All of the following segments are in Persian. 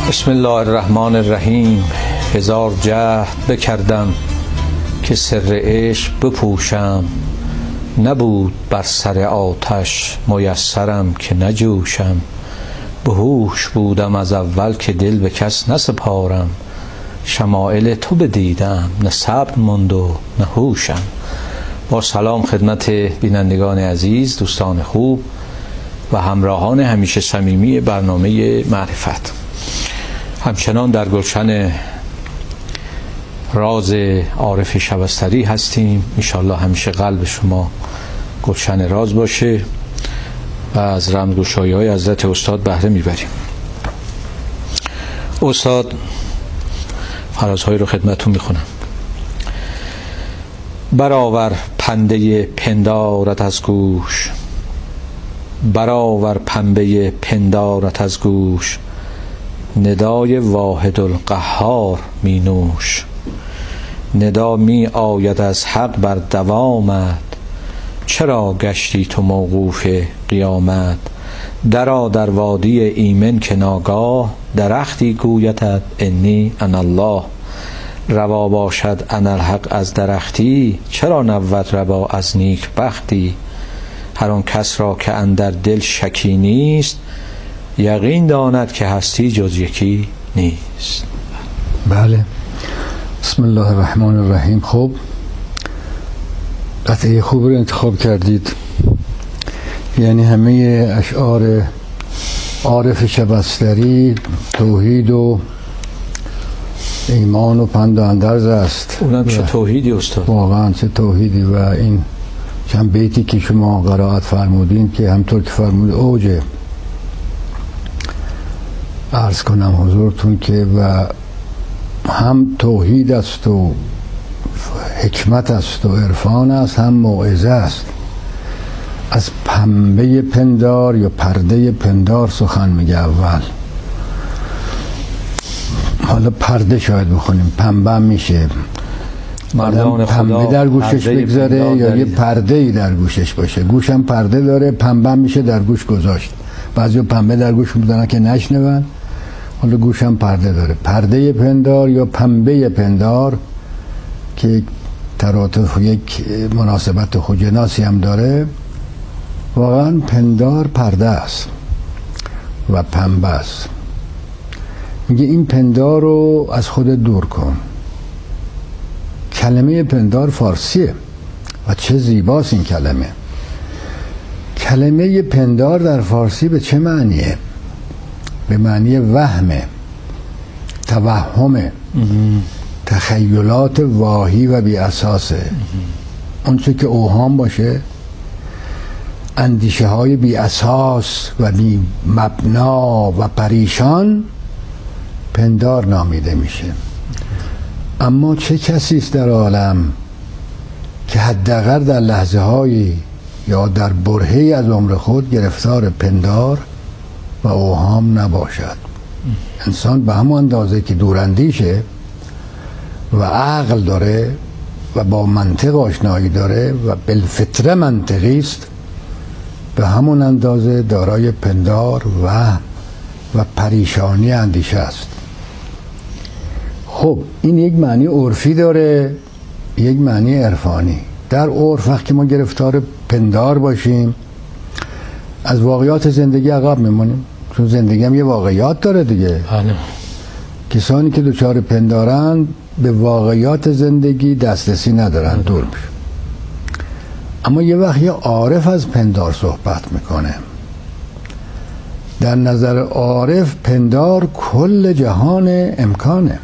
بسم الله الرحمن الرحیم. هزار جهد بکردم که سر عشق بپوشم، نبود بر سر آتش میسرم که نجوشم. به هوش بودم از اول که دل به کس نسپارم، شمایل تو بدیدم نه صبر ماند و نه هوشم. با سلام خدمت بینندگان عزیز، دوستان خوب و همراهان همیشه صمیمی برنامه معرفت. همچنان در گلشن راز عارف شبستری هستیم. انشاءالله همیشه قلب شما گلشن راز باشه و از رمزگشایی‌های حضرت استاد بهره میبریم. استاد فرازهایی رو خدمتون میخونم. برآور پنده پندارت از گوش، برآور پنبه پندارت از گوش، ندای واحد القهار می نوش. ندا می آید از حق بر دوامت، چرا گشتی تو موقوف قیامت. درآ در وادی ایمن که ناگاه، درختی گویدت انی انا الله. روا باشد اناالحق از درختی، چرا نبود روا از نیک بختی. هر آن کس را که اندر دل شکی نیست، یقین داند که هستی جز یکی نیست. بله، بسم الله الرحمن الرحیم. خب قطعه خوب رو انتخاب کردید. یعنی همه اشعار عارف شبستری توحید و ایمان و پند و اندرز است. اونم چه توحیدی استاد، واقعا چه توحیدی. و این چند بیتی که شما قرائت فرمودین که همطور که فرمود اوجه عرض کنم حضورتون که و هم توحید است و حکمت است و عرفان است، هم موعظه است. از پنبه پندار یا پرده پندار سخن میگه اول. حالا پرده شاید بخونیم، پنبه میشه مردان پنبه در گوشش بگذاره یا یه پرده ای در گوشش باشه. گوشم پرده داره، پنبه میشه در گوش گذاشت. بعضی پنبه در گوش میدونن که نشنون، حالا گوشم پرده داره. پرده پندار یا پنبه پندار که ترادف یک مناسبت خوجناسی هم داره. واقعا پندار پرده است و پنبه است. میگه این پندار رو از خود دور کن. کلمه پندار فارسیه و چه زیباست این کلمه. کلمه پندار در فارسی به چه معنیه؟ به معنی وهمه، توهمه، تخیلات واهی و بی اساسه. اون چه که اوهام باشه، اندیشه های بی اساس و بی مبنا و پریشان پندار نامیده میشه. اما چه کسی است در عالم که حداقل در لحظه هایی یا در برهه‌ای از عمر خود گرفتار پندار و اوهام نباشد؟ انسان به همون اندازه که دوراندیشه و عقل داره و با منطق آشنایی داره و بالفطره منطقی است، به همون اندازه دارای پندار و پریشانی اندیشه است. خب این یک معنی عرفی داره، یک معنی عرفانی. در عرف وقتی ما گرفتار پندار باشیم، از واقعیات زندگی عقب میمونیم، چون زندگی هم یه واقعیات داره دیگه. کسانی که دچار پندارن به واقعیات زندگی دسترسی ندارن، دور میشه. اما یه وقت یه عارف از پندار صحبت میکنه. در نظر عارف پندار کل جهان امکانه.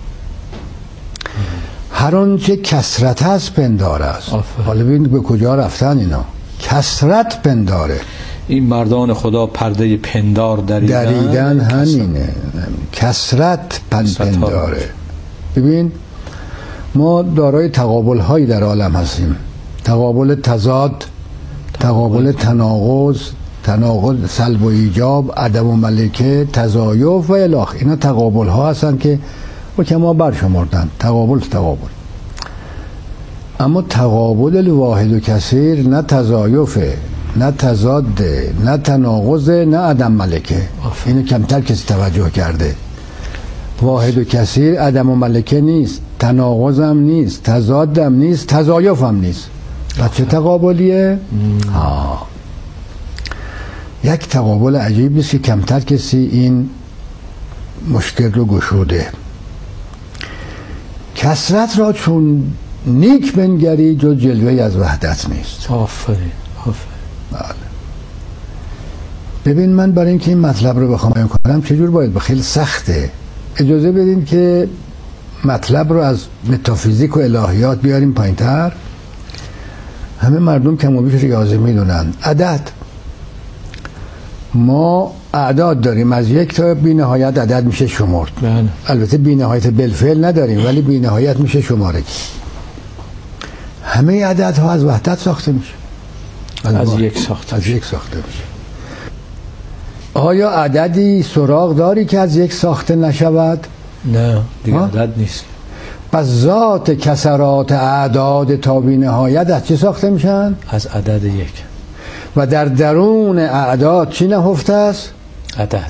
هر آنچه کثرت است پندار است. حالا ببینید به کجا رفتن اینا. کثرت پنداره. این مردان خدا پرده پندار دریدن همینه. کثرت پنداره. ببین ما دارای تقابل هایی در عالم هستیم. تقابل تضاد، تقابل تناقض سلب و ایجاب، عدم و ملکه، تضایف و الاخ. اینا تقابل ها هستن که ما برشمردن. تقابل. اما تقابل واحد و کثیر نه تضایفه، نه تضاده، نه تناقضه، نه عدم ملکه. اینو کمتر کسی توجه کرده. واحد و کثیر عدم و ملکه نیست، تناقض هم نیست، تضاد هم نیست، تضایف هم نیست. و چه تقابلیه؟ یک تقابل عجیب نیست که کمتر کسی این مشکل رو گشوده. کثرت را چون نیک بنگری جز جلوه از وحدت نیست. آفرین. بله. ببین من برای اینکه این مطلب رو بخوام بیان کنم چجور باید؟ خیلی سخته. اجازه بدین که مطلب رو از متافیزیک و الهیات بیاریم پایین‌تر. همه مردم کم و بیش ریاضی میدونن. عدد، ما اعداد داریم، از 1 تا بی نهایت عدد میشه شمرد. بله. البته بی نهایت بالفعل نداریم ولی بی نهایت میشه شماره. همه عددها از وحدت ساخته میشه، از یک ساخته میشه. آیا عددی سراغ داری که از یک ساخته نشود؟ نه دیگه عدد نیست. پس ذات کسرات اعداد تا بی نهایت از چه ساخته میشن؟ از عدد 1. و در درون اعداد چی نهفته است؟ عدد.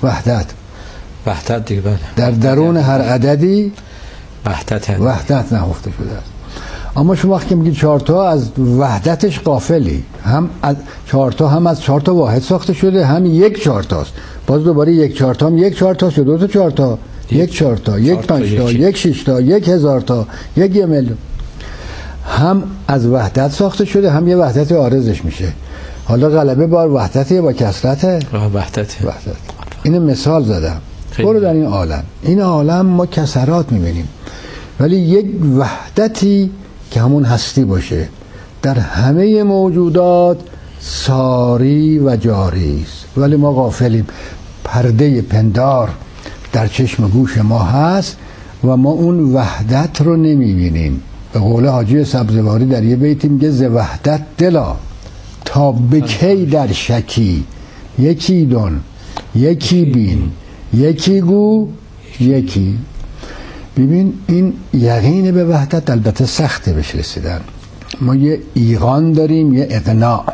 وحدت دیگه. بله. در درون هر عددی وحدت نهفته شده است. اما شما وقتی میگید 4 تا از وحدتش غافلی. هم از 4 تا هم از 4 تا واحد ساخته شده، هم یک 4 تاست. باز دوباره یک 4 تا هم یک 4 تا شد، 2 تا 4 تا، یک 4 تا، یک 5 تا، یک 6 تا، یک 1000 تا، یک 1,000,000. هم از وحدت ساخته شده، هم یه وحدت عارضش میشه. حالا غلبه بر وحدت یا با کثرته؟ وحدت. اینو مثال زدم. برو در این عالم ما کسرات میبینیم ولی یک وحدتی که همون هستی باشه در همه موجودات ساری و جاری است، ولی ما غافلیم. پرده پندار در چشم گوش ما هست و ما اون وحدت رو نمیبینیم. به قول حاجی سبزواری در یه بیتی میگه ز وحدت دلا تا بکی در شکی، یکی دون، یکی بین، یکی گو، یکی. ببین این یقین به وحدت البته سخته بهش رسیدن. ما یه ایقان داریم، یه اقناع.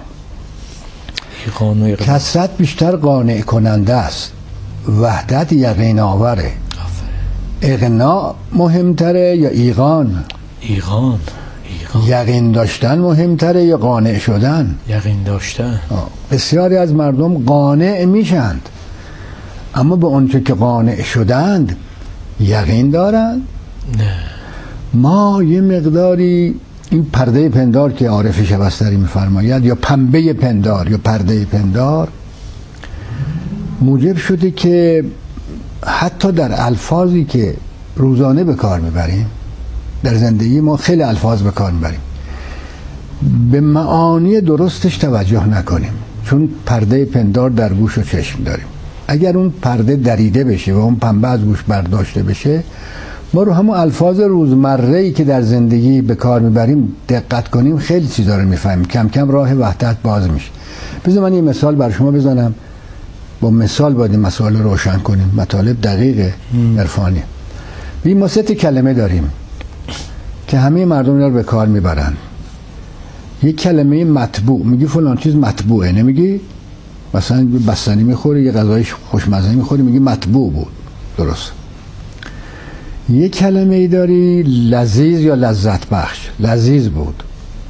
کثرت بیشتر قانع کننده است، وحدت یقین آوره. اقناع مهمتره یا ایقان؟ ایقان. یقین داشتن مهمتره یا قانع شدن؟ یقین داشتن. بسیاری از مردم قانع میشند اما به اونچه که قانع شدند یقین دارند؟ نه. ما یه مقداری این پرده پندار که عارف شبستری میفرماید یا پنبه پندار یا پرده پندار موجب شده که حتی در الفاظی که روزانه به کار میبریم، در زندگی ما خیلی الفاظ به کار میبریم، به معانی درستش توجه نکنیم چون پرده پندار در گوش و چشم داریم. اگر اون پرده دریده بشه و اون پنبه از گوش برداشته بشه، ما رو همون الفاظ روزمره‌ای که در زندگی به کار میبریم دقت کنیم خیلی چیزا رو میفهمیم. کم کم راه وحدت باز میشه. بذار من یه مثال برای شما بزنم. با مثال باید این مسائل رو روشن کنیم. مطالب دقیقه عرفانی. ما 3 کلمه داریم که همه مردم اینا رو به کار میبرن. یک کلمه مطبوع، میگی فلان چیز مطبوعه، نمیگی؟ مثلا بستنی میخوری، یه غذای خوشمزه میخوری، میگی مطبوع بود. درست. یک کلمه ای داری لذیذ یا لذت بخش، لذیذ بود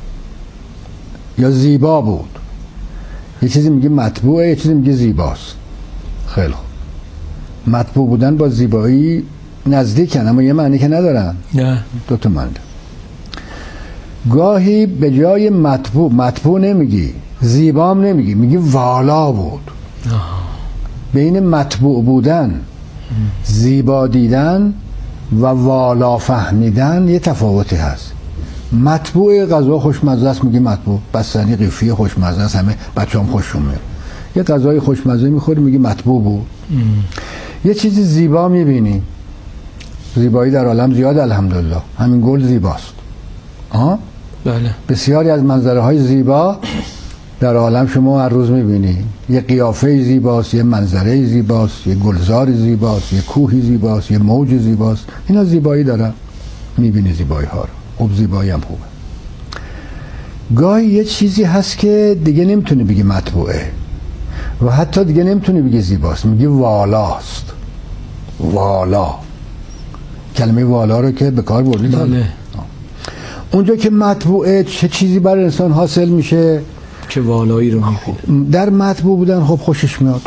یا زیبا بود. یه چیزی میگی مطبوعه، یه چیزی میگی زیباست. خیلی خوب. مطبوع بودن با زیبایی نزدیکن اما یه معنی که ندارن. نه. 2 تا معنی. گاهی به جای مطبوع نمیگی، زیبام نمیگی، میگی والا بود. بین مطبوع بودن، زیبا دیدن و والا فهمیدن یه تفاوتی هست. مطبوع غذا خوشمزه است میگی مطبوع، بستنی قیفی خوشمزه است همه بچه‌ام خوششون میاد. یه غذای خوشمزه میخوری میگی مطبوع بود. یه چیزی زیبا میبینی، زیبایی در عالم زیاد الحمدلله، همین گل زیباست. بله. بسیاری از منظره های زیبا در عالم شما هر روز میبینی. یه قیافه زیباست، یه منظره زیباست، یه گلزار زیباست، یه کوهی زیباست، یه موج زیباست. اینا زیبایی دارن، میبینی زیبایی ها رو. خوب زیبایی هم خوبه. گاهی یه چیزی هست که دیگه نمیتونی بگی مطبوعه و حتی دیگه نمیتونی بگی زیباست، میگی والاست. والا کلمه والا رو که به کار بردید. بله. اونجا که مطبوعه چه چیزی برای انسان حاصل میشه که والایی رو میبینه. در مطبوع بودن خب خوشش میاد،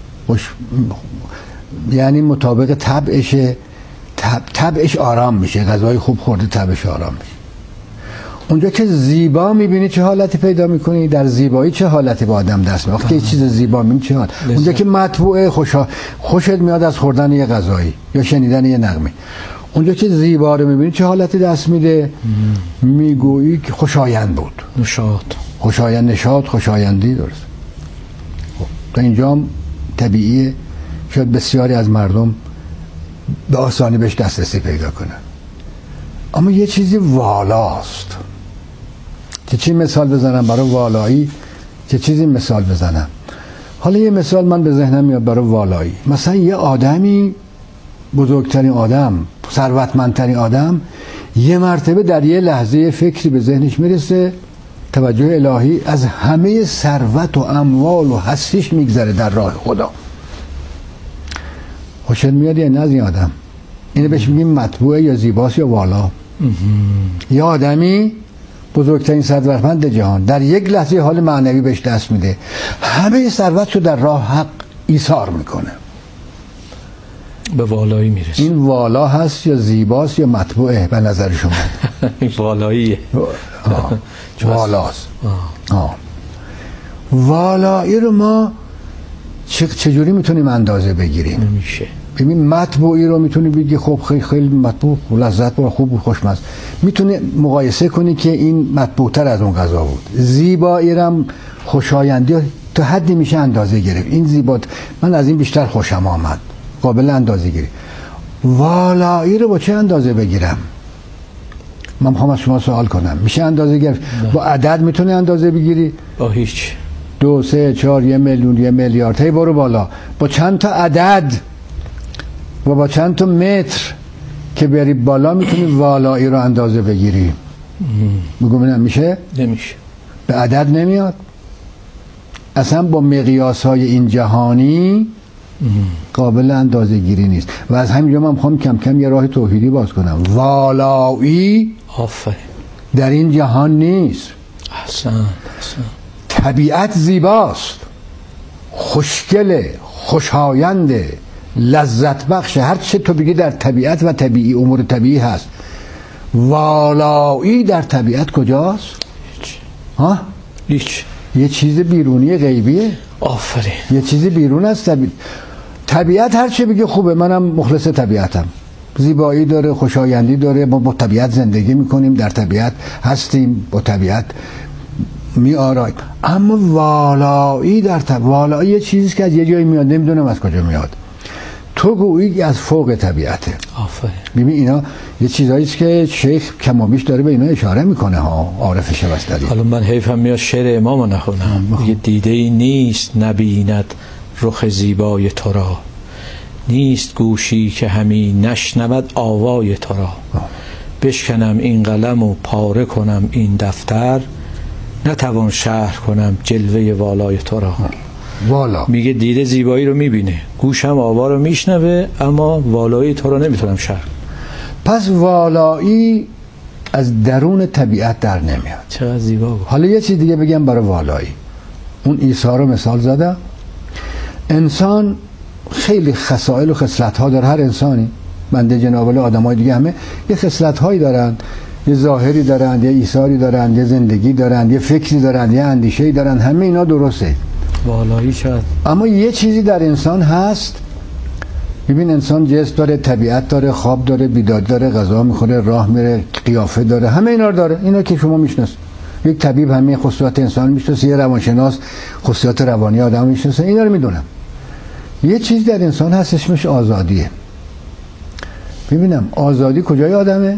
یعنی مطابق طبعشه، طبعش آرام میشه، غذای خوب خورده طبعش آرام میشه. اونجا که زیبا میبینی چه حالتی پیدا میکنی، در زیبایی چه حالتی با آدم دست میاد. وقتی یه چیز زیبا میبینی چه حال. اونجا که مطبوعه خوشت میاد از خوردن یه غذایی یا شنیدن یه نغمه. اونجا که زیبا رو میبینی چه حالتی دست میده، میگویی که خوشایند بود، نشاط، خوشایند، نشاط، خوشایندی. درست. تا اینجا طبیعیه، شاید بسیاری از مردم به آسانی بهش دسترسی پیدا کنن. اما یه چیزی والاست. چه مثال بزنم برای والایی؟ چه چیزی مثال بزنم؟ حالا یه مثال من به ذهنم میاد برای والایی. مثلا یه آدمی، بزرگترین آدم، ثروتمندترین آدم، یه مرتبه در یه لحظه فکری به ذهنش میرسه، توجه الهی، از همه ثروت و اموال و هستیش میگذره در راه خدا. خوشت میاد یا نه از این آدم؟ اینو بهش میگیم مطبوعه یا زیباست یا والا. یه آدمی بزرگترین ثروتمند جهان در یک لحظه حال معنوی بهش دست میده، همه ثروتشو در راه حق ایثار میکنه، به والایی میرسه. این والا هست یا زیباست یا مطبوعه به نظر شما؟ این والاییه. والاست. والایی رو ما چجوری میتونیم اندازه بگیریم؟ نمیشه. ببین مطبوعی رو میتونی بگی خب خیلی مطبوع، لذت بر، خوب، خوشمزه، میتونی مقایسه کنی که این مطبوعتر از اون غذا بود. زیبایی رو، خوشایندی تا حدی میشه اندازه گرفت. این زیبا، من از این بیشتر خوشم آمد، قابل اندازه گیری. والایی رو با چه اندازه بگیرم؟ من میخوام از شما سوال کنم، میشه اندازه گرفت؟ با عدد میتونی اندازه بگیری؟ با هیچ. 2 3 4 1 میلیون 1 میلیارد، هی برو بالا. با چند تا عدد و با چند تا متر که بری بالا میتونی والایی رو اندازه بگیری. بگو ببینم میشه؟ نمیشه. به عدد نمیاد. اصلا با مقیاس های این جهانی قابل اندازه گیری نیست. و از همینجا من میخوام کم کم یه راه توحیدی باز کنم. والایی آفرین در این جهان نیست. احسن. طبیعت زیباست، خوشگله، خوشاینده، لذت بخشه. هر چه تو بگی در طبیعت و طبیعی، امور طبیعی هست. والایی در طبیعت کجاست؟ هیچ. یه چیز بیرونی غیبیه. آفرین. یه چیزی بیرون از طبیعت هر چه بگی خوبه، منم مخلص طبیعتم. زیبایی داره، خوشایندی داره، ما با طبیعت زندگی میکنیم، در طبیعت هستیم، با طبیعت میآراییم. اما والایی در والایی یه چیزی که از یه جایی میاد، نمیدونم از کجا میاد. تو گویی از فوق طبیعته. آفرین. ببین اینا یه چیزایی است که شیخ کمابیش داره به اینا اشاره میکنه ها، عارف شبستری. حالا من حیفم میاد شعر امامو نخونم. یه دیده ای نیست نبیند رخ زیبای تو را، نیست گوشی که همی نشنود آوای تو را. بشکنم این قلم و پاره کنم این دفتر، نتوان شرح کنم جلوه والای تو را. والا میگه دیده زیبایی رو میبینه، گوشم آوا رو میشنوه، اما والایی تو رو نمیتونم شرح. پس والایی از درون طبیعت در نمیاد. چقدر زیبا بود. حالا یه چیز دیگه بگم برای والایی. اون عیسی رو مثال زدم. انسان خیلی خصائل و خصلت‌ها داره، هر انسانی، بنده جناب آدمای دیگه همه یه خصلت‌هایی دارن، یه ظاهری دارن، یه ایثاری دارن، یه زندگی دارن، یه فکری دارن، یه اندیشه‌ای دارن، همه اینا درسته. والایی شد. اما یه چیزی در انسان هست. ببین انسان جسم داره، طبیعت داره، خواب داره، بیداد داره، غذا میخوره، راه میره، قیافه داره، همه اینا رو داره. اینا که شما میشناسید. یک طبیب همه خصوصیات انسان میشناسه، یه روانشناس خصوصیات روانی آدم میشناسه، اینا رو میدونم. یه چیز در انسان هست اسمش آزادیه. ببینم آزادی کجای آدمه؟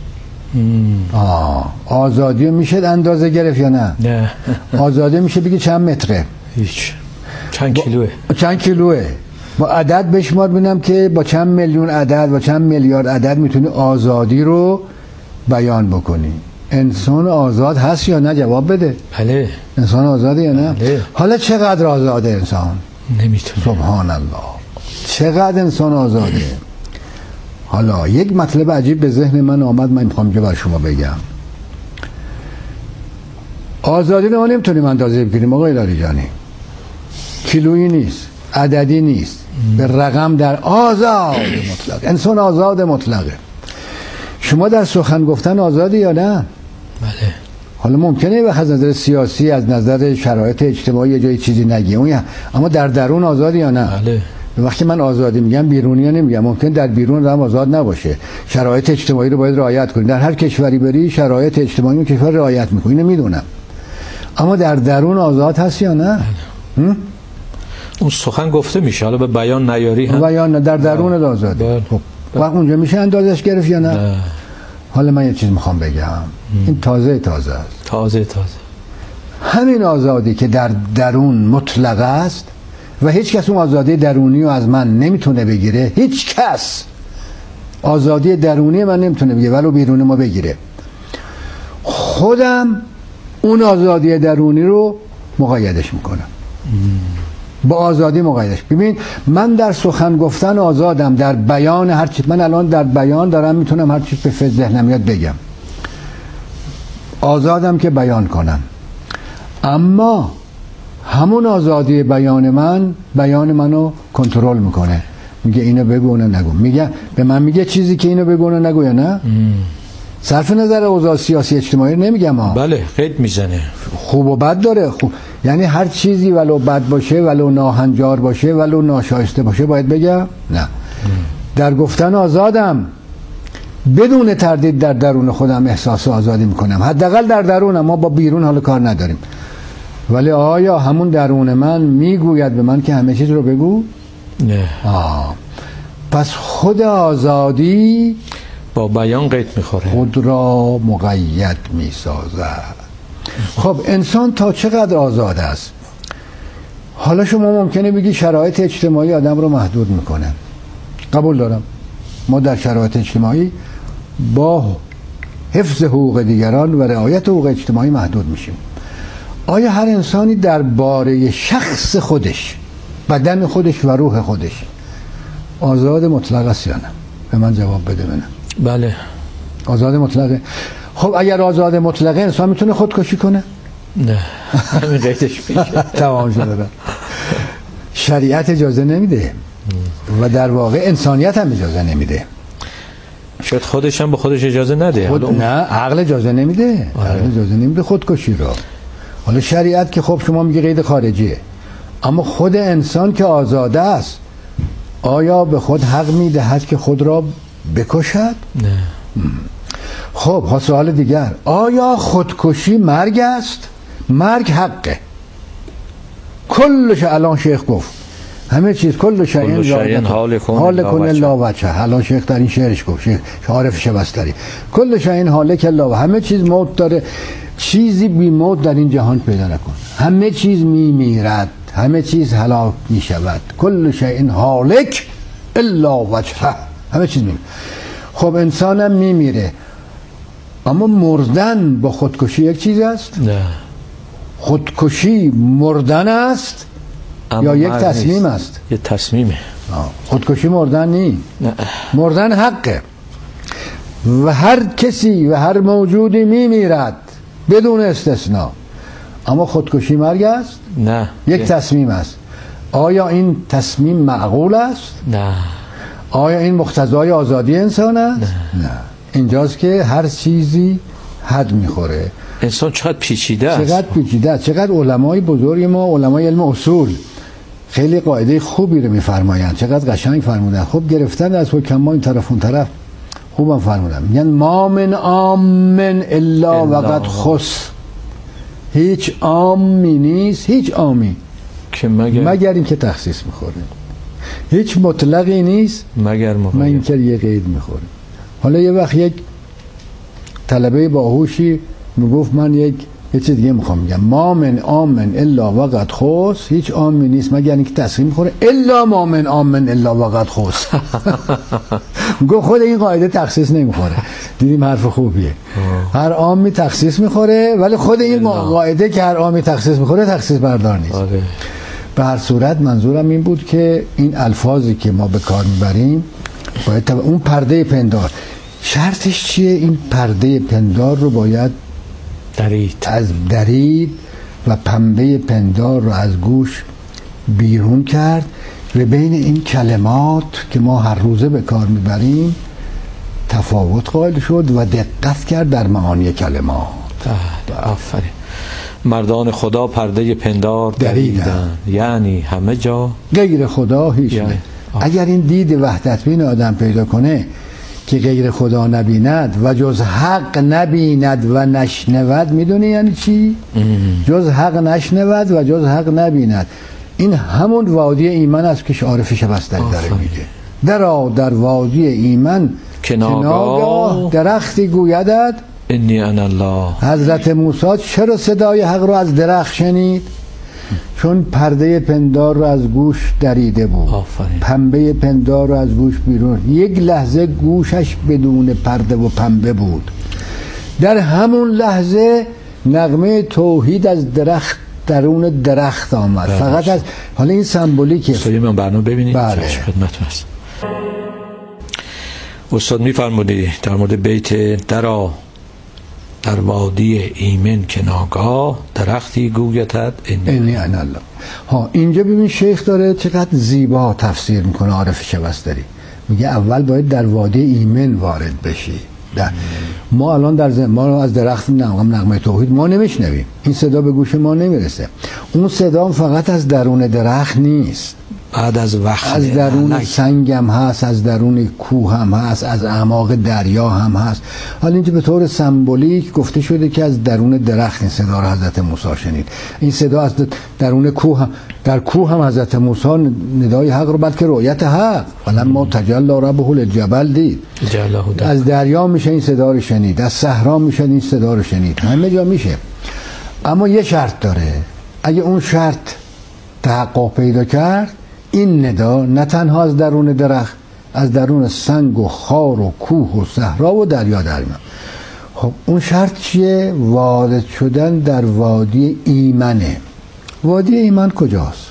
آزادی میشه اندازه گرفت یا نه؟ نه. آزادی میشه بگی چند متره؟ هیچ. چند کیلوه؟ چند کیلوه؟ با عدد بشمار ببینم که با چند میلیون عدد و چند میلیارد عدد میتونی آزادی رو بیان بکنی. انسان آزاد هست یا نه؟ جواب بده. بله. انسان آزاده یا نه؟ بله. حالا چقدر آزاده انسان؟ نمیتونه. سبحان الله. چقدر انسان آزاده؟ حالا یک مطلب عجیب به ذهن من آمد، من میخوام که بر شما بگم. آزادی رو ما نمیتونیم اندازه بگیریم آقای لاریجانی، کیلویی نیست، عددی نیست، به رقم در آزاد مطلق. انسان آزاد مطلقه. شما در سخن گفتن آزادی یا نه؟ بله. حالا ممکنه از نظر سیاسی، از نظر شرایط اجتماعی یه جایی چیزی نگی، اما در درون آزادی یا نه؟ بله. وقتی من آزادی میگم بیرونی ها نمیگم، ممکن در بیرون هم آزاد نباشه. شرایط اجتماعی رو باید رعایت کنید. در هر کشوری بری شرایط اجتماعی اون کشور رعایت میکنه، اینو میدونم. اما در درون آزاد هست یا نه؟ اون سخن گفته میشه، حالا به بیان نیاری هم بیان در درون آزاده. خب وقت اونجا میشه اندازش گرفت یا نه؟ حالا من یه چیز میخوام بگم. این تازه است. تازه همین آزادی که در درون مطلق است و هیچ کس اون آزادی درونی رو از من نمیتونه بگیره، هیچ کس آزادی درونی من نمیتونه بگیره ولو بیرونی ما بگیره. خودم اون آزادی درونی رو مقایدش میکنم، با آزادی مقایدش. ببین من در سخن گفتن آزادم، در بیان هر چیز. من الان در بیان دارم میتونم هر چیز به ذهنم میاد بگم، آزادم که بیان کنم. اما همون آزادی بیان منو کنترل میکنه، میگه اینو بگو اونو نگو، میگه به من میگه چیزی که اینو بگو اونو نگو یا نه. صرف نظر اوضاع سیاسی اجتماعی نمیگم ها. بله قید میزنه، خوب و بد داره. خوب یعنی هر چیزی ولو بد باشه، ولو ناهنجار باشه، ولو ناشایسته باشه باید بگم نه. در گفتن آزادم، بدون تردید در درون خودم احساس آزادی میکنم، حداقل در درونم. ما با بیرون حال کار نداریم. ولی آیا همون درون من میگوید به من که همه چیز رو بگو؟ نه. پس خود آزادی با بیان قید میخوره، خود را مقید میسازد. خب انسان تا چقدر آزاد است؟ حالا شما ممکنه بگی شرایط اجتماعی آدم رو محدود میکنه. قبول دارم، ما در شرایط اجتماعی با حفظ حقوق دیگران و رعایت حقوق اجتماعی محدود میشیم. آیا هر انسانی درباره شخص خودش، بدن خودش و روح خودش آزاد مطلق است یا نه؟ به من جواب بده. بله آزاد مطلقه. خب اگر آزاد مطلقه، انسان میتونه خودکشی کنه؟ نه، همین قیدش میشه. تمام شده. شریعت اجازه نمیده و در واقع انسانیت هم اجازه نمیده. شاید خودش هم به خودش اجازه نده. نه، عقل اجازه نمیده. عقل اجازه نمیده خودکشی رو. حالا شریعت که خب شما میگه قید خارجیه، اما خود انسان که آزاده است آیا به خود حق میدهد که خود را بکشد؟ نه. خب سوال دیگر، آیا خودکشی مرگ است؟ مرگ حقه. کلش الان شیخ گفت همه چیز کل شیء حال کن الا وجهه. الان شیخ در این شعرش گفت، شیخ عارف شبستری، کل شیء هالک الا، همه چیز موت داره، چیزی بی موت در این جهان پیدا نکن. همه چیز میمیرد، همه چیز هلاک میشود. کل شیء هالک الا وجهه، همه چیز میمیره. خب انسانم میمیره، اما مردن با خودکشی یک چیز است؟ نه. خودکشی مردن است یا یک تصمیم است؟ یک تصمیمه. خودکشی مردن نیست. نه. مردن حقه و هر کسی و هر موجودی میمیرد بدون استثناء، اما خودکشی مرگ است؟ نه. یک تصمیم است. آیا این تصمیم معقول است؟ نه. آیا این مقتضای آزادی انسان است؟ نه. اینجاست که هر چیزی حد میخوره. انسان چقدر پیچیده است. چقدر پیچیده است. چقدر علمای بزرگ ما، علمای علم اصول خیلی قاعده خوبی رو میفرمایند، چقدر قشنگ فرمودن. خوب گرفتن از حکما این طرف اون طرف، خوبم فرمودن. میگن ما من عامن الا وقد خص. هیچ عامی نیست، هیچ عامی که مگر این که تخصیص میخوره. هیچ مطلقی نیست مگر اینکه یه قید میخوره. حالا یه وقت یک طلبه باهوشی میگفت من یه چیز دیگه میخوام بگم، ما من عامن الا وقد خص. هیچ عامی نیست مگر اینکه تصمیم میخوره، الا ما من عامن الا وقد خص. گفت خود این قاعده تخصیص نمیخوره. دیدیم حرف خوبیه. هر عامی تخصیص میخوره، ولی خود این قاعده که هر عامی تخصیص میخوره تخصیص بردار نیست. به هر صورت منظورم این بود که این الفاظی که ما به کار میبریم باید اون پرده پندار شرطش چیه؟ این پرده پندار رو باید درید و پنبه پندار رو از گوش بیرون کرد و بین این کلمات که ما هر روزه به کار میبریم تفاوت قائل شد و دقت کرد در معانی کلمات. آفرین. مردان خدا پرده پندار دریدن، یعنی همه جا غیر خدا هیچ یعنی. اگر این دید وحدت بین آدم پیدا کنه که غیر خدا نبیند و جز حق نبیند و نشنود، میدونی یعنی چی؟ جز حق نشنود و جز حق نبیند، این همون وادی ایمان است که عارف شبستری داره میگه. در وادی ایمان که ناگاه درختی گویدد انی انا الله. حضرت موسی چرا صدای حق رو از درخت شنید؟ چون پرده پندار رو از گوش دریده بود. پنبه پندار رو از گوش بیرون. یک لحظه گوشش بدون پرده و پنبه بود. در همون لحظه نغمه توحید از درخت درون درخت آمد. فقط از حالا این سمبولیکه. سوی من برنامه ببینید. بله. خدمتتون هست. استاد میفرمودید در مورد بیت درا در وادی ایمن که ناگاه درختی گویدد انی انا الله. ها اینجا ببین شیخ داره چقدر زیبا تفسیر میکنه عارف شبستری. میگه اول باید در وادی ایمن وارد بشی. ما الان ما از درخت نغمه توحید ما نمیشنویم، این صدا به گوش ما نمیرسه. اون صدا فقط از درون درخت نیست، بعد از وقت از درون سنگ هم هست، از درون کوه هم هست، از اعماق دریا هم هست. حالا اینجا به طور سمبولیک گفته شده که از درون درخت این صدا رو حضرت موسی شنید. این صدا از درون کوه هم، در کوه هم حضرت موسی ندای حق رو بلکه رؤیت حق فلما تجلی ربه للجبل دید. از دریا میشه این صدا رو شنید، از صحرا میشه این صدا رو شنید، همه جا میشه. اما یه شرط داره، اگه اون شرط تحقق پیدا کرد این ندا نه تنها از درون درخت، از درون سنگ و خار و کوه و صحرا و دریا در میاد. خب اون شرط چیه؟ وارد شدن در وادی ایمنه. وادی ایمن کجاست؟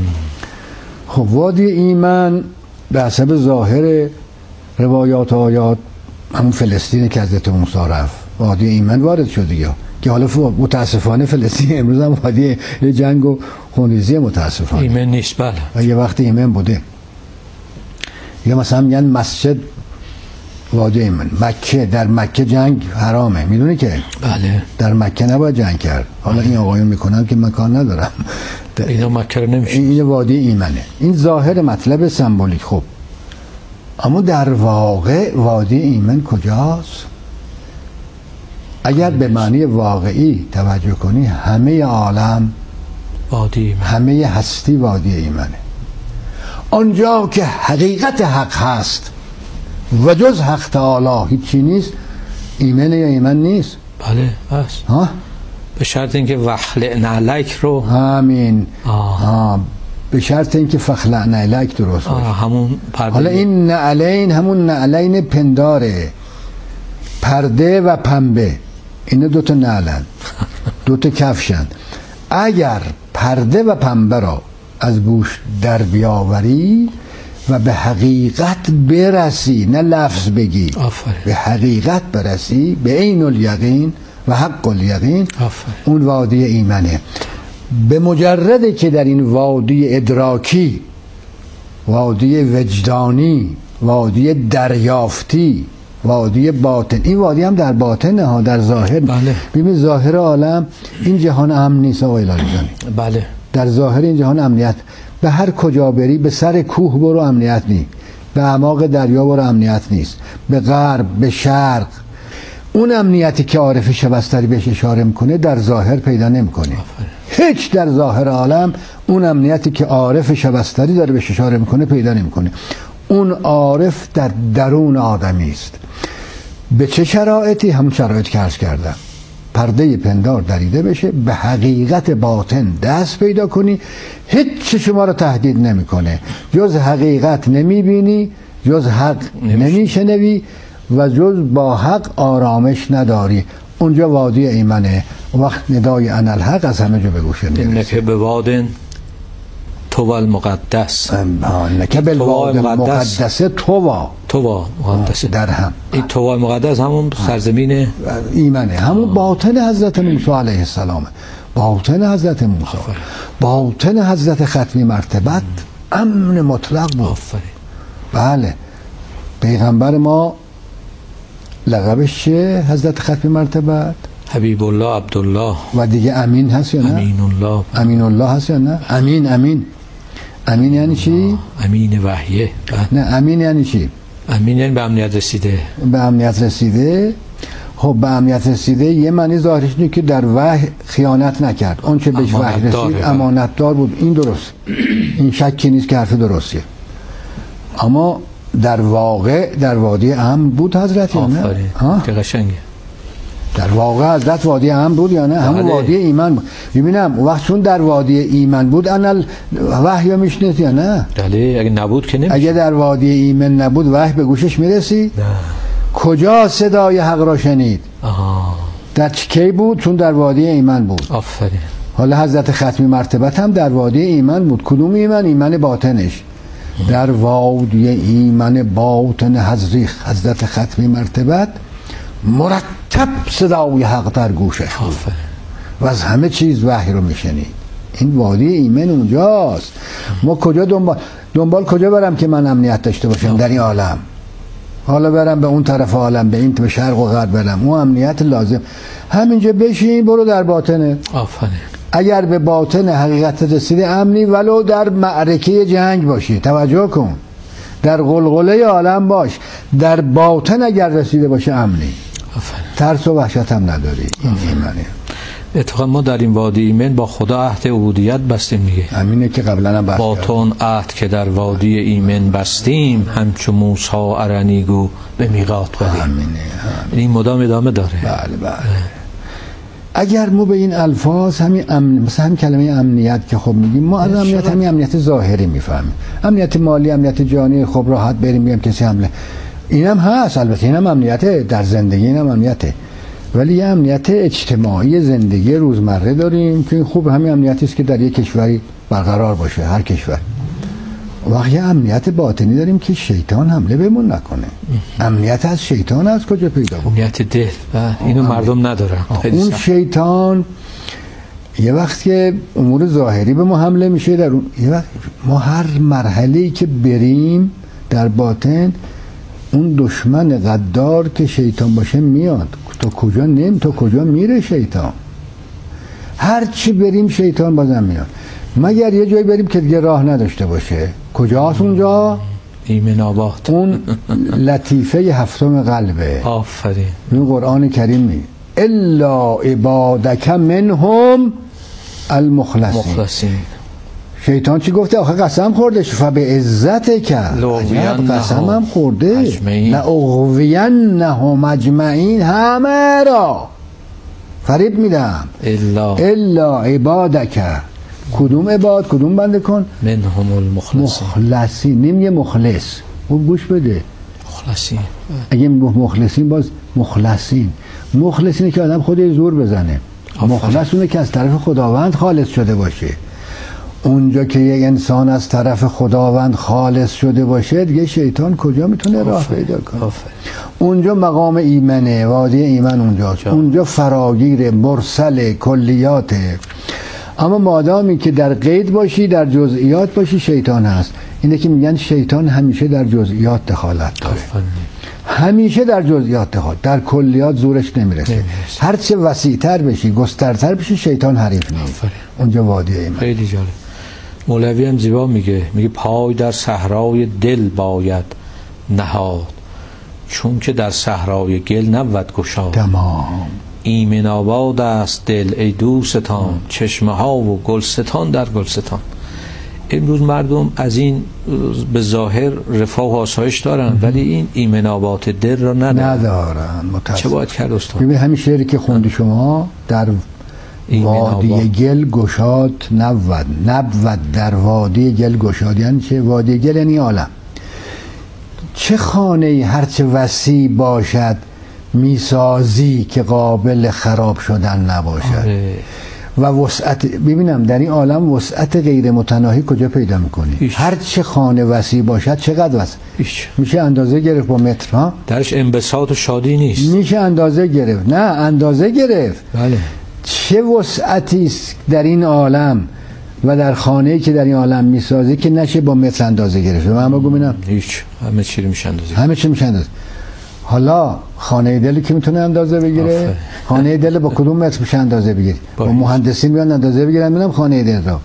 خب وادی ایمن به حسب ظاهر روایات و آیات همون فلسطینی که حضرت موسی رفت وادی ایمن وارد شد دیگه، که حالا متاسفانه فلسطین امروز هم وادی جنگ و خونریزی متاسفانه ایمن نیست. بله و یه وقت ایمن بوده. یا مثلا میگن مسجد وادی ایمن، مکه، در مکه جنگ حرامه، میدونی که بله در مکه نباید جنگ کرد. حالا این آقایون میکنن که من کار ندارم، اینا مکه رو نمیشه. این وادی ایمنه، این ظاهر مطلب سمبولیک. خب اما در واقع وادی ایمن کجاست؟ اگر به معنی واقعی توجه کنی همه عالم وادی ایمن، همه هستی وادی ایمنه. آنجا که حقیقت حق هست و جز حق تعالی هیچی نیست، ایمنه یا ایمن نیست؟ بله هست. به شرط اینکه وخلعنا علیک رو همین به شرط اینکه فخلعنا علیک درست باشه. همون پرده. حالا این نعلین همون نعلین پنداره، پرده و پنبه، اینا دوتا نعلن دوتا کفشن. اگر پرده و پنبه را از گوش در بیاوری و به حقیقت برسی، نه لفظ بگی، به حقیقت برسی، به عین الیقین و حق الیقین، اون وادی ایمنه. به مجرده که در این وادی ادراکی، وادی وجدانی، وادی دریافتی، وادی باطن، این وادی هم در باطنه ها، در ظاهر. بله. ببین ظاهر عالم این جهان امن نیست آقای لاریجانی. بله. در ظاهر این جهان امنیت، به هر کجا بری، به سر کوه برو امنیت نیست، به اعماق دریا برو امنیت نیست، به غرب، به شرق. اون امنیتی که عارف شبستری بهش اشاره میکنه در ظاهر پیدا نمیکنه. هیچ در ظاهر عالم اون امنیتی که عارف شبستری داره بهش اشاره میکنه پیدا نمیکنه. اون عارف در درون آدمی است. به چه شرایطی؟ همون شرایطی که عرض کردم، پرده پندار دریده بشه، به حقیقت باطن دست پیدا کنی، هیچ شما رو تهدید نمیکنه، جز حقیقت نمیبینی، جز حق نمیشنوی و جز با حق آرامش نداری. اونجا وادی ایمنه. وقت ندای انالحق از همه جا به گوش میرسه. اینکه به وادن تووا المقدس. نکه بالواد مقدسه تووا مقدسه در هم. این تووا مقدس همون سرزمین ایمنه، همون باطن حضرت موسی علیه السلام، باطن حضرت موسی، باطن حضرت ختمی مرتبت امن مطلق بود. بله پیغمبر ما لقبش چیه؟ حضرت ختمی مرتبت حبیب الله عبدالله. و دیگه امین هست یا نه؟ امین الله هست یا نه؟ امین یعنی چی؟ امین وحیه. نه امین یعنی چی؟ امین یعنی به امنیت رسیده. به امنیت رسیده. خب به امنیت رسیده یه معنی ظاهرش اینه که در وحی خیانت نکرد، اون چه بهش وحی رسید امانت دار بود. این درست، این شکی نیست که حرف درستیه. اما در واقع در وادی امن بود حضرت یا نه؟ که قشنگه. در واقع حضرت وادی امن بود یا نه؟ همون وادی ایمان بود. ببینم وقت چون در وادی ایمان بود انا وحی میشنید یا نه؟ بله اگه نبود که نمیشه. اگه در وادی ایمان نبود وحی به گوشش میرسید؟ نه. کجا صدای حق را شنید؟ در کی بود؟ چون در وادی ایمان بود. آفرین. حالا حضرت ختمی مرتبت هم در وادی ایمان بود. کدوم ایمان؟ ایمان باطنش. در وادی ایمان باطن حضرت ختمی مرتبت مرتب صدای حق در گوشش بود و از همه چیز وحی رو میشنید. این وادی ایمان اونجاست. ما کجا دنبال کجا برم که من امنیت داشته باشم در این عالم؟ حالا برم به اون طرف عالم، به این به شرق و غرب برم، اون امنیت لازم همینجا بشین، برو در باطنه. آفرین. اگر به باطن حقیقت رسیده امنی، ولو در معرکه جنگ باشی، توجه کن، در غلغله عالم باش، در باطن اگر رسیده باشه امنی. آفرین. ترس و وحشت هم نداری. این ایمانه. اتفاقا ما در این وادی ایمن با خدا عهد عبودیت بستیم دیگه. همینه که قبلا هم بحث با تون عهد که در وادی ایمن بستیم، همچو موسی ارنیگو به میقات بریم. همینه. این مدام ادامه داره. بله. اگر ما به این الفاظ مثلا هم کلمه امنیت که خب میگیم، ما از امنیت همین امنیت ظاهری میفهمیم، امنیت مالی، امنیت جانی، خب راحت بریم بگیم کسی حمله، اینم هست البته، اینم امنیته در زندگی، اینم امنیته، ولی یه امنیت اجتماعی زندگی روزمره داریم که خوب همین امنیتی است که در یک کشوری برقرار باشه، هر کشور. وقتی یه امنیت باطنی داریم که شیطان حمله بهمون نکنه. امنیت از شیطان از کجا پیدا بود؟ امنیت دل و اینو مردم ندارن. اون شیطان یه وقت که امور ظاهری به ما حمله میشه، در اون یه وقت ما هر مرحله‌ای که بریم در باطن، اون دشمن غدار که شیطان باشه میاد. تا کجا میره شیطان؟ هر چی بریم شیطان بازم میاد، مگر یه جایی بریم که دیگه راه نداشته باشه. کجاست اونجا؟ ایمن آباد. اون لطیفه هفتم قلبه. آفرین. این قرآن کریم میگه الا عبادک منهم المخلصین. شیطان چی گفته؟ آخه قسم خورده، فبه عزتک، قسم هم خورده، لأغوینهم اجمعین، همه را فریب میدم الا عبادک. کدوم عباد؟ کدوم بنده کن؟ منهم المخلصین. نمیگه مخلص، خوب گوش بده، مخلصین. اگه مخلصین باز مخلصینه که آدم خودش زور بزنه. مخلصونه که از طرف خداوند خالص شده باشه. اونجا که یک انسان از طرف خداوند خالص شده باشه، دیگه شیطان کجا میتونه راه پیدا کنه؟ اونجا مقام ایمنه، وادی ایمن اونجاست. اونجا فراگیر مرسل کلیاته. اما مادامی که در قید باشی، در جزئیات باشی، شیطان هست. اینه که میگن شیطان همیشه در جزئیات دخالت داره. همیشه در جزئیات دخالت، در کلیات زورش نمیرسه. هر چه وسیع‌تر بشی، گسترتر بشی، شیطان حریف نیست. اونجا وادی ایمن. خیلی جالب. مولوی هم زیبا میگه پای در صحرای دل باید نهاد، چون که در صحرای گل نبود گشاد. تمام. ایمن آباد است دل ای دوستان، چشمه ها و گلستان در گلستان. امروز مردم از این به ظاهر رفاه و آسایش دارن، ولی این ایمن آباد دل را ندارن. چه باید کرد استاد؟ ببین همین شعری که خوندی شما، در وادی گل گشاد نبود در وادی گل گشاد. یعنی چه؟ وادی گل یعنی عالم. چه خانه‌ای هرچه وسیع باشد میسازی که قابل خراب شدن نباشد. و وسعت. ببینم در این عالم وسعت غیر متناهی کجا پیدا میکنی؟ هر چه خانه وسیع باشد چقدر وسیع میشه اندازه گرفت با متر ها؟ درش انبساط و شادی نیست. میشه اندازه گرفت. نه اندازه گرفت. بله. چه وسعتی است در این عالم و در خانه‌ای که در این عالم میسازی که نشه با متر اندازه گرفت. من بگو ببینم. هیچ. همه چی رو میشه اندازه. همه چی میشه اندازه. حالا خانه دلی که میتونه اندازه بگیره؟ خانه دل با کدوم متر میشه اندازه بگیره؟ با مهندسین میان اندازه بگیرن. میگم خانه دل را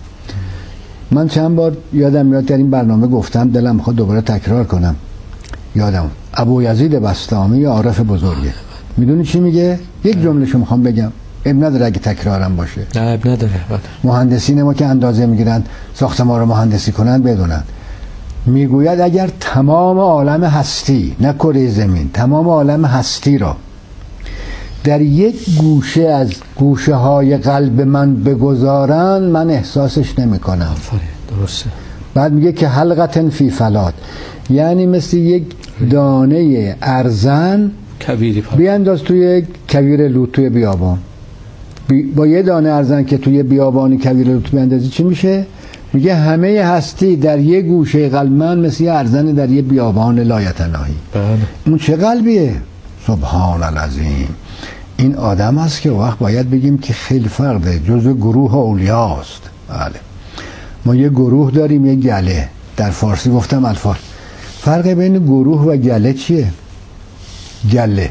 من چند بار یادم میاد در این برنامه گفتم، دلم میخواد دوباره تکرار کنم. یادم ابویزید بسطامی عارف بزرگه. میدونی چی میگه؟ یک جملهشو میخوام بگم، اب نداره اگه تکرارم باشه. نه اب نداره. مهندسین ما که اندازه میگیرن ساختمان رو مهندسی کنن بدونن، میگوید اگر تمام عالم هستی، نه کره زمین، تمام عالم هستی را در یک گوشه از گوشه های قلب من بگذارن من احساسش نمی کنم. درسته. بعد میگه که حلقة فی فلات، یعنی مثل یک دانه ارزن کویری بیانداز توی یک کویر لوت توی بیابان. با یه دانه ارزن که توی بیابانی کویر لوت بیاندازی چی میشه؟ میگه همه هستی در یه گوشه قلب من مثل یه ارزن در یه بیابان لایتناهی. بله. اون چه قلبیه؟ سبحان العظیم. این آدم است که وقت باید بگیم که خیلی فرده، جزو گروه اولیاست. بله. ما یه گروه داریم، یه گله. در فارسی گفتم الفاظ. فرق بین گروه و گله چیه؟ گله.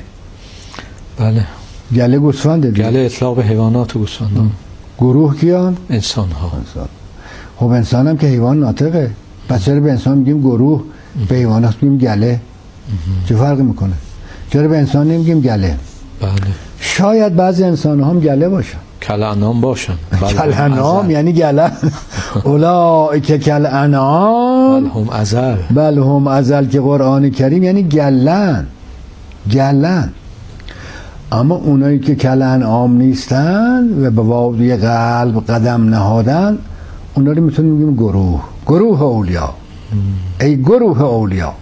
بله. گله گوسفنده. گله اطلاق به حیوانات و گوسفند. گروه کیان؟ انسان ها. خب انسان هم که حیوان ناطقه، پس چرا به انسان میگیم گروه، به حیوانات میگیم گله؟ چه فرقی میکنه؟ چرا به انسان نمیگیم گله؟ بله. شاید بعضی انسان هم گله باشن، کلانام باشن. کلانام یعنی گله. اولئک کلانام بل هم ازل که قرآن کریم یعنی گلن. اما اونایی که کلانام نیستن و به وادی قلب قدم نهادن، اونا رو میتونیم بگیم گروه اولیا. ای گروه اولیا،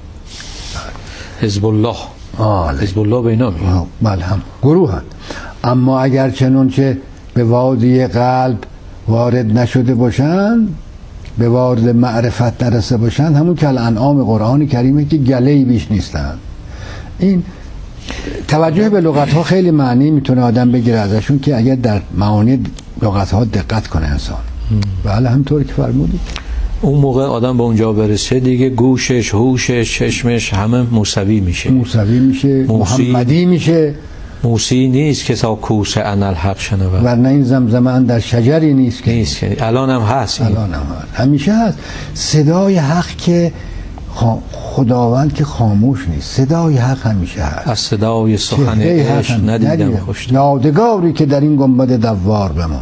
حزب الله. حزب الله به اینا میگن. بله هم گروه هست. اما اگر چنانچه به وادی قلب وارد نشده باشن، به وارد معرفت نرسه باشن، همون کالانعام قرآن کریمه که گله‌ای بیش نیستن. این توجه به لغت ها خیلی معنی میتونه آدم بگیره ازشون که اگر در معانی لغت ها دقت کنه انسان. بله همطور که فرمودید. اون موقع آدم به اونجا برسه دیگه گوشش، هوشش، چشمش همه موسوی میشه، محمدی میشه. موسی نیست که تا کوس انالحق شنود، ورنه این زمزمه در شجری نیست که الان هم هست. همیشه هست. صدای حق که خداوند که خاموش نیست، صدای حق همیشه هست. از صدای سخن عشق ندیدم خوشتر، یادگاری که در این گنبد دوار بمان.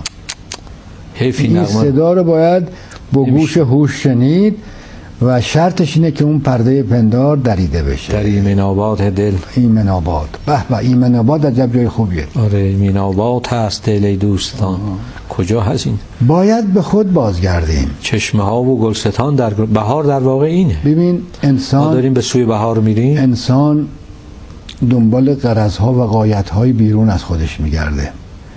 این صدا رو باید با گوش هوش شنید و شرطش اینه که اون پرده پندار دریده بشه. در ایمن آباد دل. ایمن آباد. به ایمن آباد عجب جای خوبیه. آره ایمن آباد هست دل دوستان. کجا هست این؟ باید به خود بازگردیم. چشمه ها و گلستان در بهار در واقع اینه. ببین انسان، ما داریم به سوی بهار میریم. انسان دنبال غرضها و غایت‌های بیرون از خودش میگرده.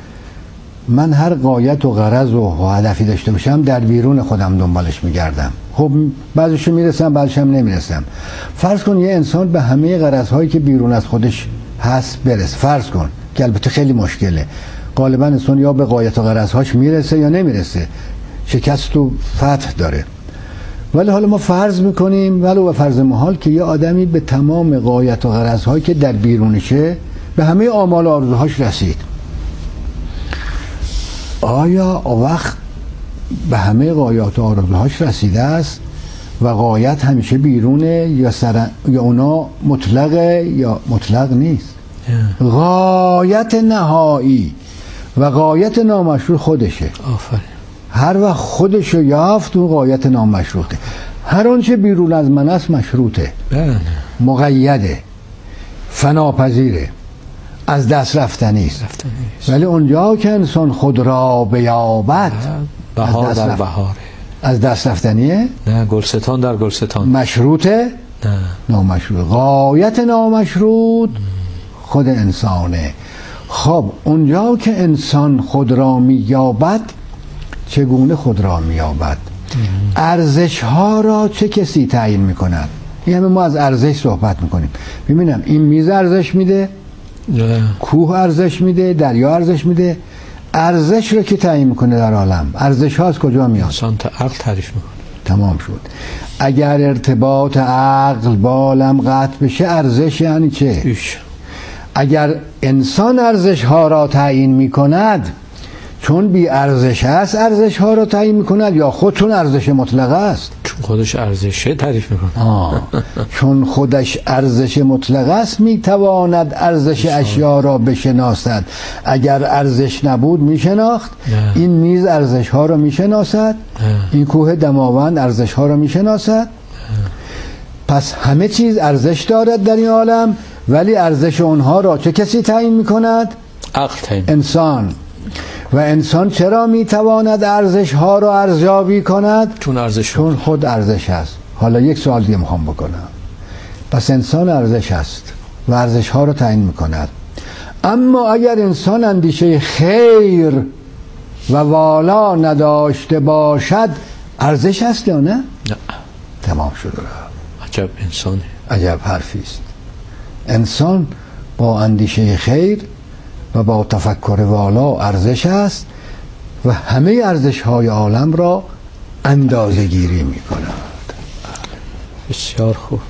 من هر غایت و غرض و هدفی داشته باشم در بیرون خودم دنبالش میگردم. خب بعضیشو میرسم، بعضیشم نمیرسم. فرض کن یه انسان به همه غرضهایی که بیرون از خودش هست برسه. فرض کن که البته خیلی مشکله. غالبا انسان یا به غایت و غرضهاش میرسه یا نمیرسه. شکست و فتح داره. ولی حالا ما فرض میکنیم ولو به فرض محال که یه آدمی به تمام غایت و غرضهایی که در بیرونشه، به همه آمال و آرزوهاش رسید. آیا وقت به همه غایات و آرزوهاش رسیده است و غایت همیشه بیرونه یا اونا مطلقه یا مطلق نیست؟ غایت نهایی و غایت نامشروع خودشه. آفرین. هر وقت خودشو یافت اون غایت نامشروطه. هر آنچه بیرون از من است مشروطه، مقیده، فناپذیره، از دست رفتنی است. ولی اونجا که انسان خود را بیابد، بهار در بهاره. از دست رفتنیه؟ نه، گلستان در گلستان. مشروطه؟ نه، نامشروط. غایت نامشروط خود انسانه. خب اونجا که انسان خود را می‌یابد، چگونه خود را می‌یابد؟ ارزش ها را چه کسی تعیین می‌کند؟ این همه ما از ارزش صحبت می‌کنیم. ببینم این میز ارزش میده، کوه ارزش میده، دریا ارزش میده. ارزش رو که تعیین میکنه در عالم؟ ارزش ها از کجا میاد؟ انسان عقل تعریف میکنه. تمام شد. اگر ارتباط عقل با عالم قطع بشه، ارزش یعنی چه؟ اگر انسان ارزش ها را تعیین میکند، چون بی ارزش است ارزش ها را تعیین میکند، یا خودشون ارزش مطلق است؟ چون خودش ارزشه تعریف میکنه. چون خودش ارزش مطلق است میتواند ارزش اشیا را بشناسد. اگر ارزش نبود میشناخت؟ این میز ارزش ها را میشناسد؟ این کوه دماوند ارزش ها را میشناسد؟ پس همه چیز ارزش دارد در این عالم، ولی ارزش اونها را چه کسی تعیین میکند؟ عقل تعیین. انسان. و انسان چرا میتواند ارزش ها را ارزیابی کند؟ چون خود ارزش است. حالا یک سوال دیگه میخوام بکنم. پس انسان ارزش است و ارزش ها را تعیین میکند. اما اگر انسان اندیشه خیر و والا نداشته باشد، ارزش است یا نه؟ نه. تمام شد. عجب انسانه. عجب حرفی است. انسان با اندیشه خیر و با تفکر والا ارزش است و همه ارزش های عالم را اندازه گیری می کند. بسیار خوب.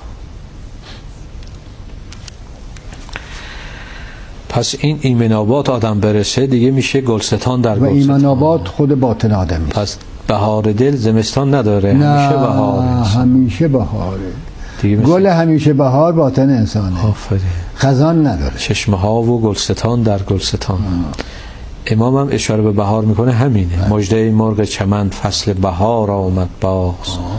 پس این ایمناباد آدم برسه دیگه میشه گلستان در گلستان. و ایمناباد خود باطن آدمی. پس بهار دل زمستان نداره. نه، همیشه بهار. همیشه بهاره. گل همیشه بهار باطن انسانه. آفرین. خزان نداره. چشمه ها و گلستان در گلستان. امام هم اشاره به بهار میکنه همینه. مژده مرغ چمن فصل بهار آمد باز.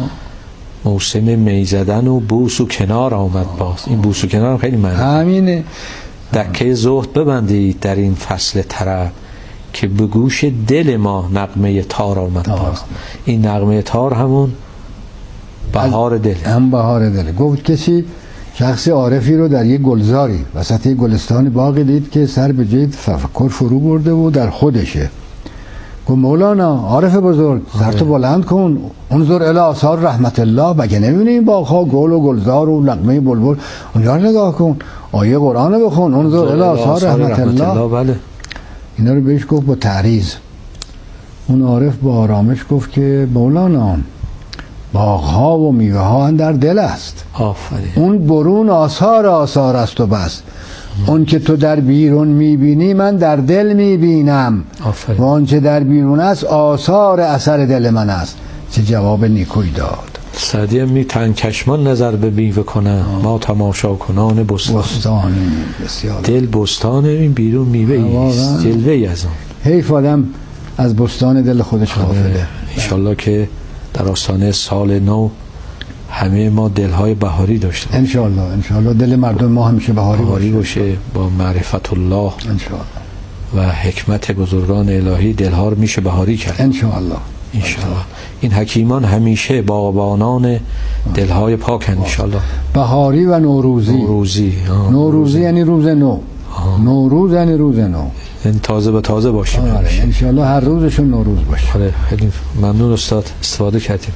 موسم می زدن و بوس و کنار آمد باز. این بوس و کنار هم خیلی معنی همینه. دکه زهد ببندید در این فصل طرب که به گوش دل ما نغمه تار آمد باز. این نغمه تار همون بهار دل. هم بهار دل. گفت کسی شخص عارفی رو در یک گلزاری وسط یک گلستان باغی دید که سر به جای تفکر فرو برده و در خودشه. گفت مولانا عارف بزرگ، سرتو بلند کن، انظر الی آثار رحمت الله. مگه نمی‌بینی این باغ‌ها گل و گلزار و نغمه بلبل؟ اونجا نگاه کن، آیه قرآن رو بخون، انظر الی آثار رحمت الله. بله. اینا رو بهش گفت با تعریض. اون عارف با آرامش گفت که مولانا باغ‌ها و میوه‌ها اندر دل است. آفرین. اون برون آثار است و بس. اون که تو در بیرون میبینی من در دل میبینم. آفرین. و اون چه در بیرون است آثار اثر دل من است. چه جواب نیکویی داد. سعدی هم می تنکشمان نظر به بیوه کنن، ما تماشا کنان بستانی. بسیار. دل بستان، این بیرون میوه است، جلوه از آن. حیف آدم از بستان دل خودش غافله. انشالله که در آستانه سال نو همه ما دلهای بهاری داشته باشیم. انشالله دل مردم ما همیشه بهاری باشه با معرفت الله انشالله و حکمت بزرگان الهی. دلها رو میشه بهاری کرد انشالله. این حکیمان همیشه باغبانان دلهای پاکن انشالله. بهاری و نوروزی یعنی روز نو. نوروز یعنی روز نو، یعنی تازه به تازه باشیم. انشالله هر روزشون نوروز باشه. خیلی ممنون استاد، استفاده کردیم.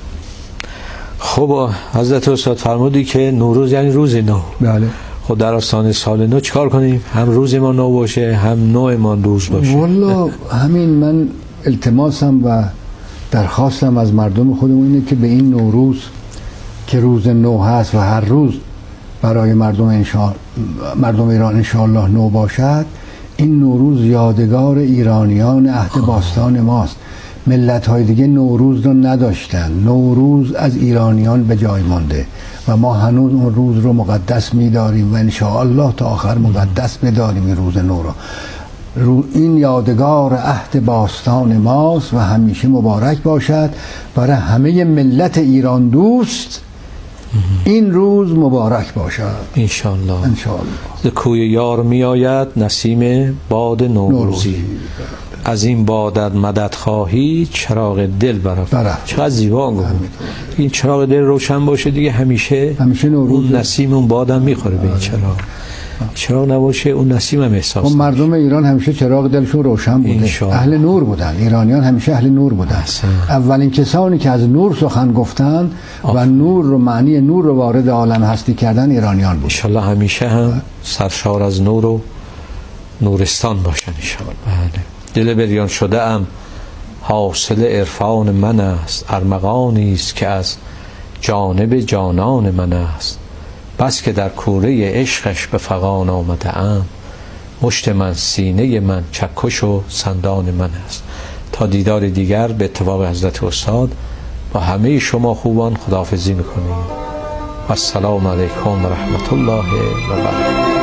خب حضرت استاد فرمودی که نوروز یعنی روز نو. بله. خب در آستانه سال نو چیکار کنیم؟ هم روز ما نو باشه، هم نوع ما روز باشه. والله همین من التماسم و درخواستم از مردم خودمون اینه که به این نوروز که روز نو هست و هر روز برای مردم ایران انشاءالله نو باشد، این نوروز یادگار ایرانیان عهد باستان ماست. ملت‌های دیگه نوروز رو نداشتن. نوروز از ایرانیان به جای مانده و ما هنوز اون روز رو مقدس می‌داریم و انشاءالله تا آخر مقدس بداریم این روز نو رو. این یادگار عهد باستان ماست و همیشه مبارک باشد برای همه ملت ایران دوست. این روز مبارک باشد انشاءالله. ز کوی یار می آید نسیم باد نوروزی. از این بادت مدد خواهی چراغ دل برافروز. چقدر زیبا گفت. این چراغ دل روشن باشه دیگه همیشه نوروز. اون نسیم اون بادم میخوره به این چراغ. چراغ نباشه اون نسیم هم احساس و مردم ایران همیشه چراغ دلشون روشن بوده، اهل نور بودن، ایرانیان همیشه اهل نور بودن. اولین کسانی که از نور سخن گفتن و نور رو معنی نور رو وارد عالم هستی کردن ایرانیان بود. انشالله همیشه هم سرشار از نور و نورستان باشن انشالله. بله. دل بریان شده ام حاصل عرفان من است، ارمغانی است که از جانب جانان من است. بس که در کوره عشقش به فغان آمده ام، مشت من سینه من چکش و سندان من است. تا دیدار دیگر به اتفاق حضرت استاد با همه شما خوبان خداحافظی میکنیم. و السلام علیکم و رحمت الله و برکاته.